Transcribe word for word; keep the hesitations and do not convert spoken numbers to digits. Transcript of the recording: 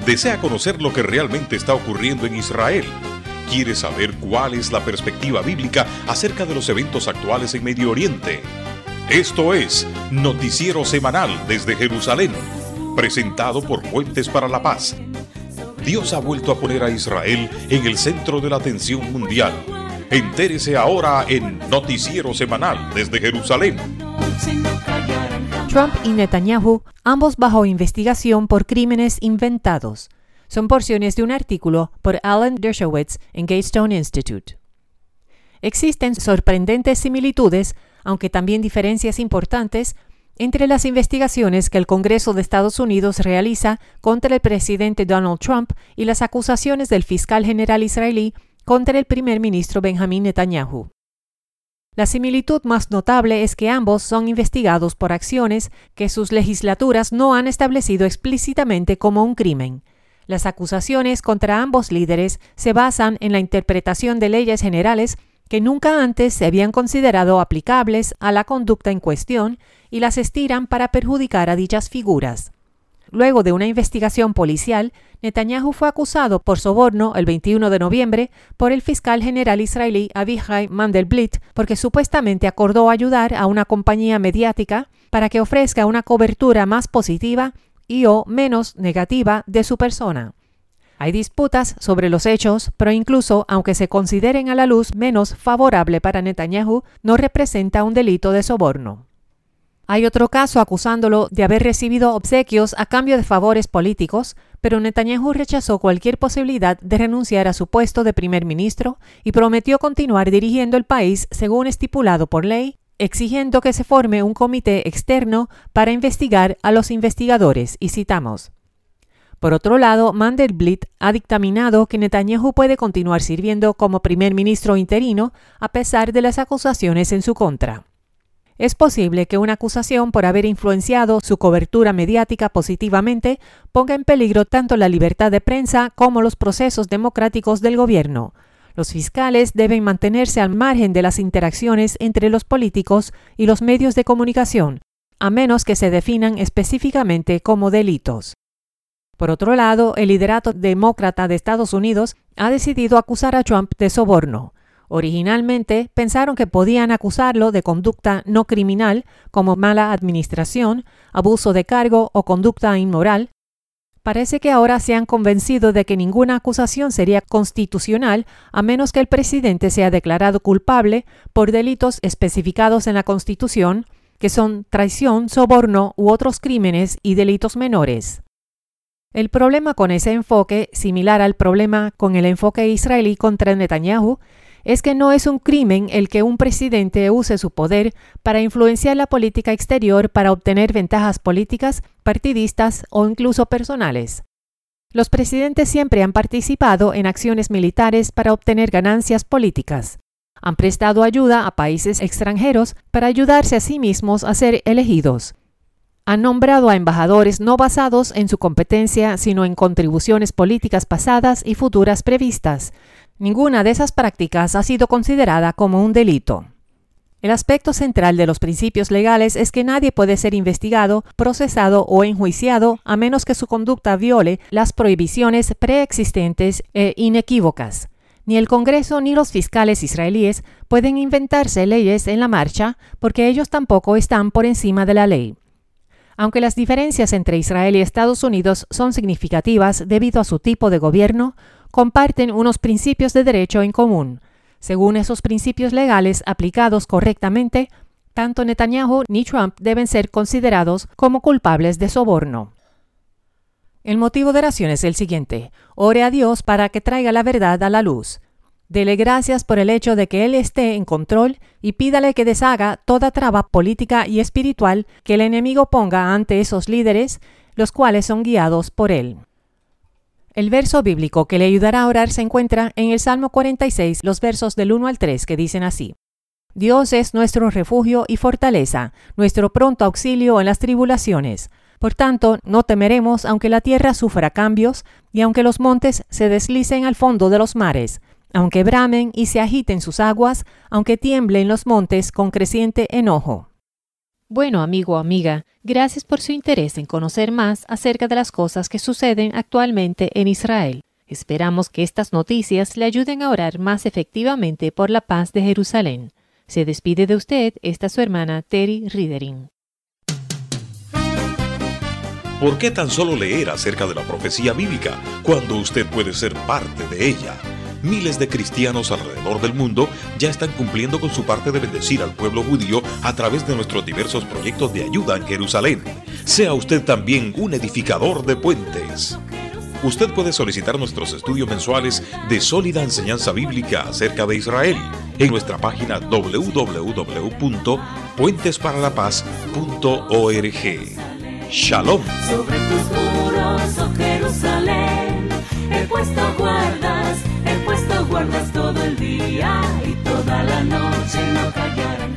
¿Desea conocer lo que realmente está ocurriendo en Israel? ¿Quiere saber cuál es la perspectiva bíblica acerca de los eventos actuales en Medio Oriente? Esto es Noticiero Semanal desde Jerusalén, presentado por Puentes para la Paz. Dios ha vuelto a poner a Israel en el centro de la atención mundial. Entérese ahora en Noticiero Semanal desde Jerusalén. Trump y Netanyahu, ambos bajo investigación por crímenes inventados. Son porciones de un artículo por Alan Dershowitz en Gatestone Institute. Existen sorprendentes similitudes, aunque también diferencias importantes, entre las investigaciones que el Congreso de Estados Unidos realiza contra el presidente Donald Trump y las acusaciones del fiscal general israelí contra el primer ministro Benjamin Netanyahu. La similitud más notable es que ambos son investigados por acciones que sus legislaturas no han establecido explícitamente como un crimen. Las acusaciones contra ambos líderes se basan en la interpretación de leyes generales que nunca antes se habían considerado aplicables a la conducta en cuestión y las estiran para perjudicar a dichas figuras. Luego de una investigación policial, Netanyahu fue acusado por soborno el veintiuno de noviembre por el fiscal general israelí Avichai Mandelblit porque supuestamente acordó ayudar a una compañía mediática para que ofrezca una cobertura más positiva y o menos negativa de su persona. Hay disputas sobre los hechos, pero incluso aunque se consideren a la luz menos favorable para Netanyahu, no representa un delito de soborno. Hay otro caso acusándolo de haber recibido obsequios a cambio de favores políticos, pero Netanyahu rechazó cualquier posibilidad de renunciar a su puesto de primer ministro y prometió continuar dirigiendo el país según estipulado por ley, exigiendo que se forme un comité externo para investigar a los investigadores, y citamos. Por otro lado, Mandelblit ha dictaminado que Netanyahu puede continuar sirviendo como primer ministro interino a pesar de las acusaciones en su contra. Es posible que una acusación por haber influenciado su cobertura mediática positivamente ponga en peligro tanto la libertad de prensa como los procesos democráticos del gobierno. Los fiscales deben mantenerse al margen de las interacciones entre los políticos y los medios de comunicación, a menos que se definan específicamente como delitos. Por otro lado, el liderato demócrata de Estados Unidos ha decidido acusar a Trump de soborno. Originalmente pensaron que podían acusarlo de conducta no criminal como mala administración, abuso de cargo o conducta inmoral. Parece que ahora se han convencido de que ninguna acusación sería constitucional a menos que el presidente sea declarado culpable por delitos especificados en la Constitución, que son traición, soborno u otros crímenes y delitos menores. El problema con ese enfoque, similar al problema con el enfoque israelí contra Netanyahu, es que no es un crimen el que un presidente use su poder para influenciar la política exterior para obtener ventajas políticas, partidistas o incluso personales. Los presidentes siempre han participado en acciones militares para obtener ganancias políticas. Han prestado ayuda a países extranjeros para ayudarse a sí mismos a ser elegidos. Han nombrado a embajadores no basados en su competencia, sino en contribuciones políticas pasadas y futuras previstas. Ninguna de esas prácticas ha sido considerada como un delito. El aspecto central de los principios legales es que nadie puede ser investigado, procesado o enjuiciado a menos que su conducta viole las prohibiciones preexistentes e inequívocas. Ni el Congreso ni los fiscales israelíes pueden inventarse leyes en la marcha porque ellos tampoco están por encima de la ley. Aunque las diferencias entre Israel y Estados Unidos son significativas debido a su tipo de gobierno, comparten unos principios de derecho en común. Según esos principios legales aplicados correctamente, tanto Netanyahu ni Trump deben ser considerados como culpables de soborno. El motivo de oración es el siguiente: ore a Dios para que traiga la verdad a la luz. Dele gracias por el hecho de que Él esté en control y pídale que deshaga toda traba política y espiritual que el enemigo ponga ante esos líderes, los cuales son guiados por Él. El verso bíblico que le ayudará a orar se encuentra en el Salmo cuarenta y seis, los versos del uno al tres, que dicen así: Dios es nuestro refugio y fortaleza, nuestro pronto auxilio en las tribulaciones. Por tanto, no temeremos aunque la tierra sufra cambios y aunque los montes se deslicen al fondo de los mares, aunque bramen y se agiten sus aguas, aunque tiemblen los montes con creciente enojo. Bueno, amigo o amiga, gracias por su interés en conocer más acerca de las cosas que suceden actualmente en Israel. Esperamos que estas noticias le ayuden a orar más efectivamente por la paz de Jerusalén. Se despide de usted esta su hermana Terry Ridering. ¿Por qué tan solo leer acerca de la profecía bíblica cuando usted puede ser parte de ella? Miles de cristianos alrededor del mundo ya están cumpliendo con su parte de bendecir al pueblo judío a través de nuestros diversos proyectos de ayuda en Jerusalén. Sea usted también un edificador de puentes. Usted puede solicitar nuestros estudios mensuales de sólida enseñanza bíblica acerca de Israel en nuestra página doble u doble u doble u punto puentes para la paz punto org. Shalom. Sobre tus muros, oh Jerusalén, he puesto guardas, he puesto guardas todo el día y toda la noche no callarán.